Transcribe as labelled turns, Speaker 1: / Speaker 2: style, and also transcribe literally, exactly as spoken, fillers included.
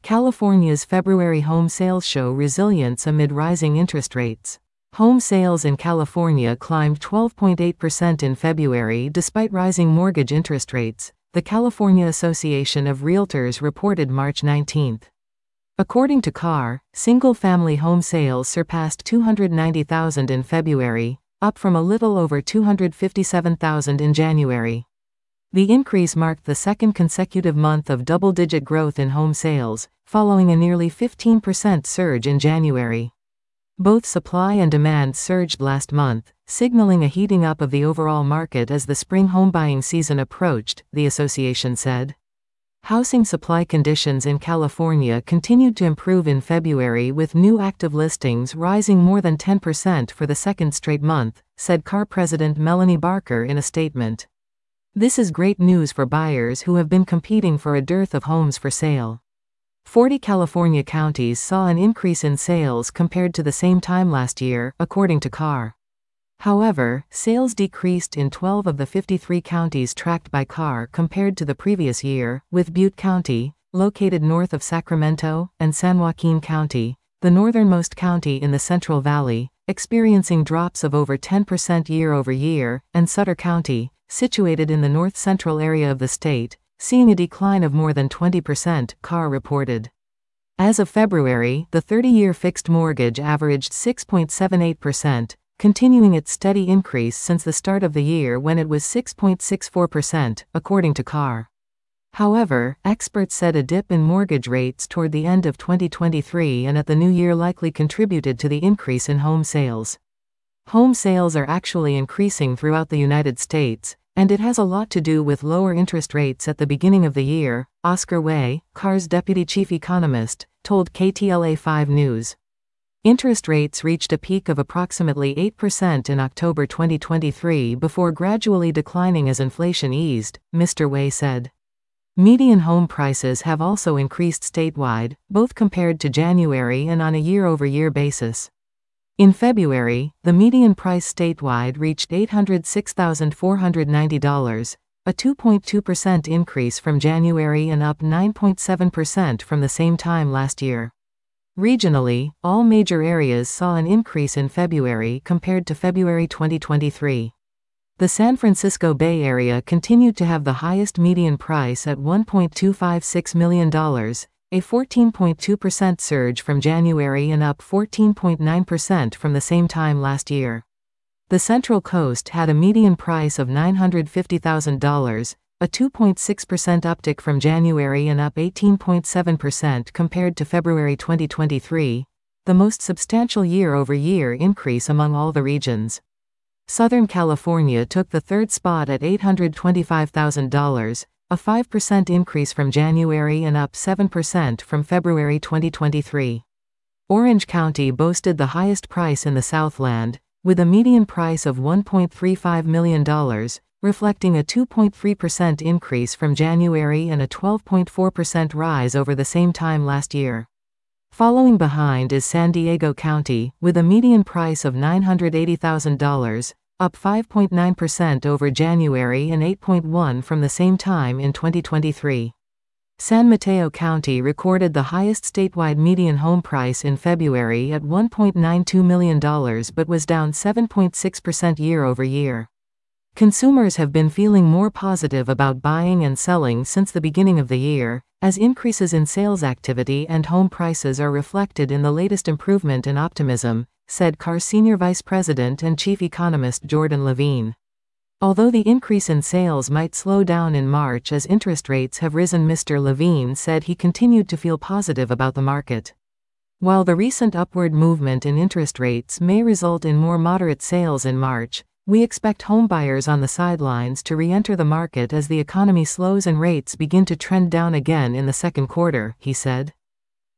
Speaker 1: California's February home sales show resilience amid rising interest rates. Home sales in California climbed twelve point eight percent in February despite rising mortgage interest rates, the California Association of Realtors reported March nineteenth. According to C A R, single-family home sales surpassed two hundred ninety thousand in February, up from a little over two hundred fifty-seven thousand in January. The increase marked the second consecutive month of double-digit growth in home sales, following a nearly fifteen percent surge in January. Both supply and demand surged last month, signaling a heating up of the overall market as the spring home buying season approached, the association said. Housing supply conditions in California continued to improve in February with new active listings rising more than ten percent for the second straight month, said C A R President Melanie Barker in a statement. This is great news for buyers who have been competing for a dearth of homes for sale. forty California counties saw an increase in sales compared to the same time last year, according to C A R. However, sales decreased in twelve of the fifty-three counties tracked by C A R compared to the previous year, with Butte County, located north of Sacramento, and San Joaquin County, the northernmost county in the Central Valley, experiencing drops of over ten percent year over year, and Sutter County, situated in the north-central area of the state, seeing a decline of more than twenty percent, C A R reported. As of February, the thirty-year fixed mortgage averaged six point seven eight percent, continuing its steady increase since the start of the year when it was six point six four percent, according to C A R. However, experts said a dip in mortgage rates toward the end of twenty twenty-three and at the new year likely contributed to the increase in home sales. Home sales are actually increasing throughout the United States, and it has a lot to do with lower interest rates at the beginning of the year, Oscar Way, C A R's deputy chief economist, told K T L A five News. Interest rates reached a peak of approximately eight percent in October twenty twenty-three before gradually declining as inflation eased, Mister Way said. Median home prices have also increased statewide, both compared to January and on a year-over-year basis. In February, the median price statewide reached eight hundred six thousand four hundred ninety dollars, a two point two percent increase from January and up nine point seven percent from the same time last year. Regionally, all major areas saw an increase in February compared to February twenty twenty-three. The San Francisco Bay Area continued to have the highest median price at one point two five six million dollars, a fourteen point two percent surge from January and up fourteen point nine percent from the same time last year. The Central Coast had a median price of nine hundred fifty thousand dollars, a two point six percent uptick from January and up eighteen point seven percent compared to February twenty twenty-three, the most substantial year-over-year increase among all the regions. Southern California took the third spot at eight hundred twenty-five thousand dollars, a five percent increase from January and up seven percent from February twenty twenty-three. Orange County boasted the highest price in the Southland, with a median price of one point three five million dollars, reflecting a two point three percent increase from January and a twelve point four percent rise over the same time last year. Following behind is San Diego County, with a median price of nine hundred eighty thousand dollars, up five point nine percent over January and eight point one percent from the same time in twenty twenty-three. San Mateo County recorded the highest statewide median home price in February at one point nine two million dollars but was down seven point six percent year over year. Consumers have been feeling more positive about buying and selling since the beginning of the year, as increases in sales activity and home prices are reflected in the latest improvement in optimism, said C A R Senior Vice President and Chief Economist Jordan Levine. Although the increase in sales might slow down in March as interest rates have risen, Mister Levine said he continued to feel positive about the market. While the recent upward movement in interest rates may result in more moderate sales in March, we expect homebuyers on the sidelines to re-enter the market as the economy slows and rates begin to trend down again in the second quarter, he said.